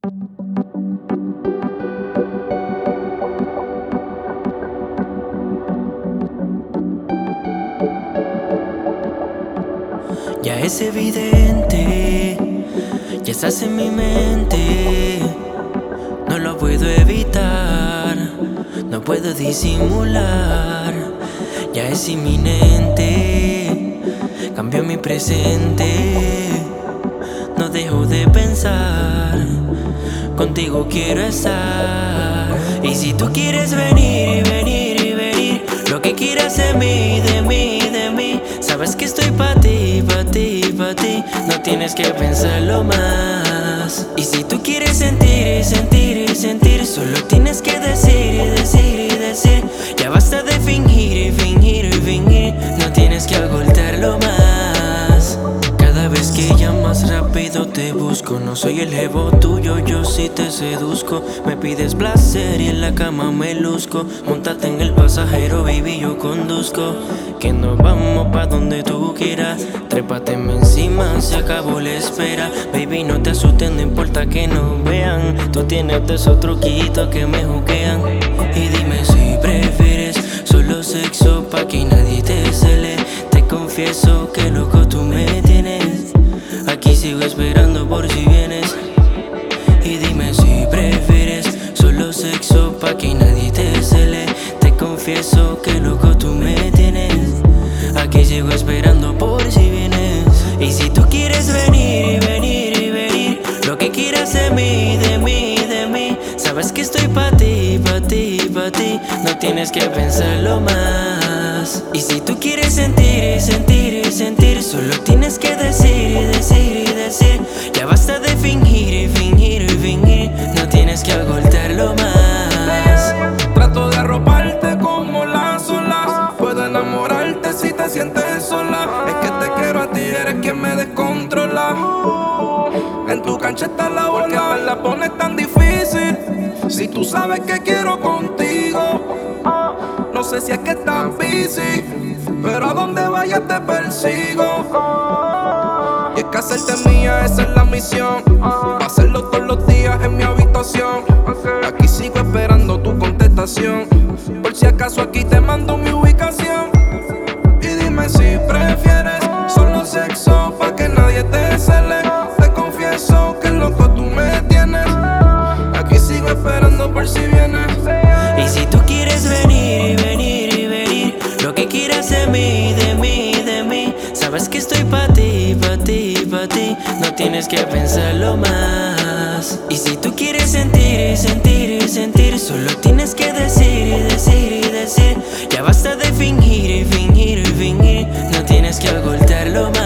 Ya es evidente, ya estás en mi mente. No lo puedo evitar, no puedo disimular. Ya es inminente, cambio mi presente. No dejo de pensar, contigo quiero estar. Y si tú quieres venir y venir y venir, lo que quieras de mí, de mí, de mí, sabes que estoy pa' ti, pa' ti, pa' ti. No tienes que pensarlo más. Y si tú quieres sentir y sentir y sentir, solo tienes que decir y decir y decir. Ya basta de fingir y fingir y fingir, no tienes que ocultarlo más. Cada vez que llamas rápido te busco. No soy el jevo tuyo, yo sí te seduzco. Me pides placer y en la cama me luzco. Móntate en el pasajero, baby, yo conduzco. Que nos vamos pa' donde tú quieras. Trépateme encima, se acabó la espera. Baby, no te asustes, no importa que nos vean. Tú tienes de esos truquitos que me juquean. Y dime si prefieres solo sexo pa' que nadie te cele. Te confieso que loco tú me tienes. Aquí sigo esperando por si vienes. Y dime si prefieres solo sexo pa' que nadie te cele. Te confieso que loco tú me tienes. Aquí sigo esperando por si vienes. Y si tú quieres venir y venir y venir, lo que quieras de mí, de mí, de mí, sabes que estoy pa' ti, pa' ti, pa' ti. No tienes que pensarlo más. Y si tú quieres sentir y sentir y sentir, solo tienes que decir y decir y decir. Ya basta de fingir y fingir y fingir, no tienes que ocultarlo más. Trato de arroparte como las olas. Puedo enamorarte si te sientes sola. Es que te quiero a ti, eres quien me descontrola. En tu cancha está la bola, porque me la pones tan difícil. Si tú sabes que quiero contigo, no sé si es que estás busy, pero a donde vayas te persigo. Y es que hacerte mía, esa es la misión. Hacerlo todos los días en mi habitación. Aquí sigo esperando tu contestación. Por si acaso aquí te mando mi ubicación. Y dime si prefieres solo sexo pa' que nadie te cele. Te confieso que loco tú me tienes. Aquí sigo esperando por si vienes. Y si tú quieres venir y venir y venir, lo que quieras de mí, de mí, de mí, sabes que estoy pa' ti, pa' ti, pa' ti. No tienes que pensarlo más. Y si tú quieres sentir y sentir y sentir, solo tienes que decir y decir y decir. Ya basta de fingir y fingir y fingir, no tienes que ocultarlo más.